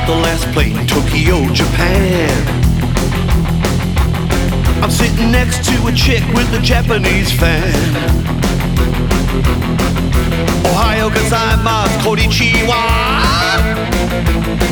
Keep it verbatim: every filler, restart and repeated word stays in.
the last plane, Tokyo, Japan. I'm sitting next to a chick with a Japanese fan. Ohio gozaimasu, konnichiwa.